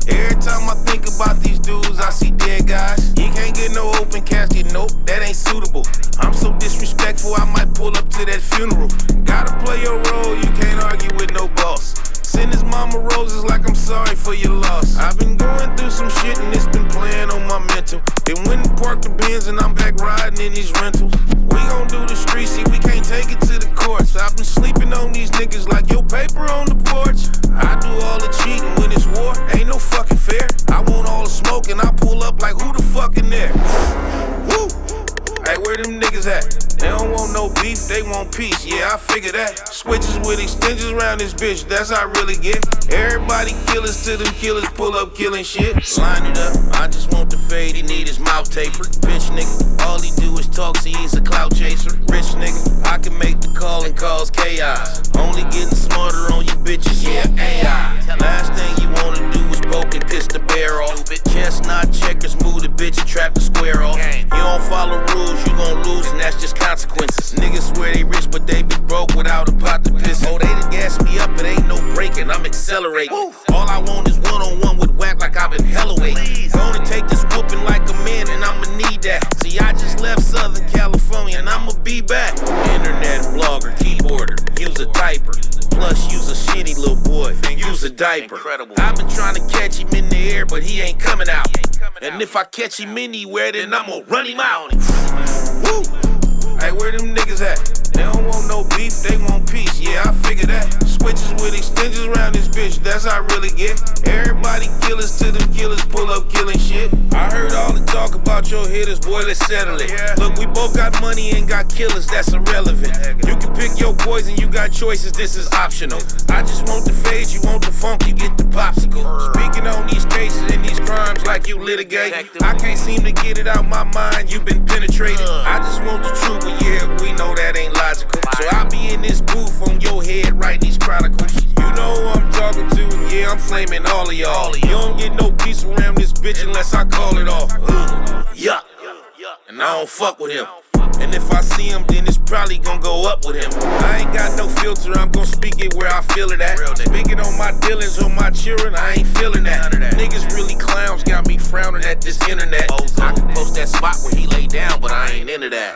Every time I think about these dudes, I see dead guys. You can't get no open casket, nope, that ain't suitable. I'm so disrespectful, I might pull up to that funeral. Gotta play your role, you can't argue with no boss. Send his mama roses like I'm sorry for your loss. I've been going through some shit and it's been playing on my mental. Then went and parked the Benz and I'm back riding in these rentals. We gon' do the street, see we can't take it to the courts. I've been sleeping on these niggas like your paper on the porch. I do all the cheating when it's war, ain't no fucking fair. I want all the smoke and I pull up like who the fuck in there? Woo! Hey, where them niggas at? They don't want no beef, they want peace, yeah, I figure that. Switches with extensions around this bitch, that's how I really get. Everybody killers to them killers, pull up killing shit. Line it up, I just want the fade, he need his mouth tapered. Bitch nigga, all he do is talk, see he's a clout chaser. Rich nigga, I can make the call and cause chaos. Only getting smarter on you bitches, yeah, AI. Last thing you wanna do is poke and piss the bear off. Chestnut checkers, move the bitch and trap the square off. You don't follow rules, you gon' lose and that's just consequences. Niggas swear they rich but they be broke without a pot to piss. Oh, they done gas me up, it ain't no breaking, I'm accelerating. All I want is one-on-one with whack like I've been hella waiting. Gonna take this whooping like a man and I'ma need that. See, I just left Southern California and I'ma be back. Internet blogger, keyboarder, use a typer. Plus use a shitty little boy, use a diaper. I've been trying to catch him in the air but he ain't coming out. And if I catch him anywhere then I'ma run him out. Woo! Hey, where them niggas at? They don't want no beef, they want peace, yeah, I figure that. Switches with extensions around this bitch, that's how I really get. Everybody killers to them killers, pull up killing shit. I heard all the talk about your hitters, boy, let's settle it. Look, we both got money and got killers, that's irrelevant. You can pick your poison, you got choices, this is optional. I just want the fade, you want the funk, you get the popsicle. Speaking on these cases and these crimes like you litigate. I can't seem to get it out my mind, you been penetrated. I just want the truth, but yeah, we know that ain't logical. So I'll be in this booth on your head writing these chronicles. You know who I'm talking to, and yeah, I'm flaming all of y'all. You don't get no peace around this bitch unless I call it off. Yuck. And I don't fuck with him. And if I see him, then it's probably gonna go up with him. I ain't got no filter, I'm gonna speak it where I feel it at. Speaking on my dealings, on my children, I ain't feeling that. Niggas really clowns, got me frowning at this internet. I can post that spot where he lay down, but I ain't into that.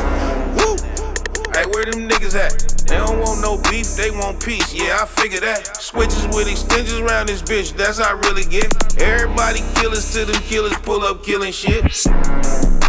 Woo! Hey, where them niggas at? They don't want no beef, they want peace, yeah, I figure that. Switches with extensions around this bitch, that's how I really get. Everybody killers to them killers, pull up killing shit.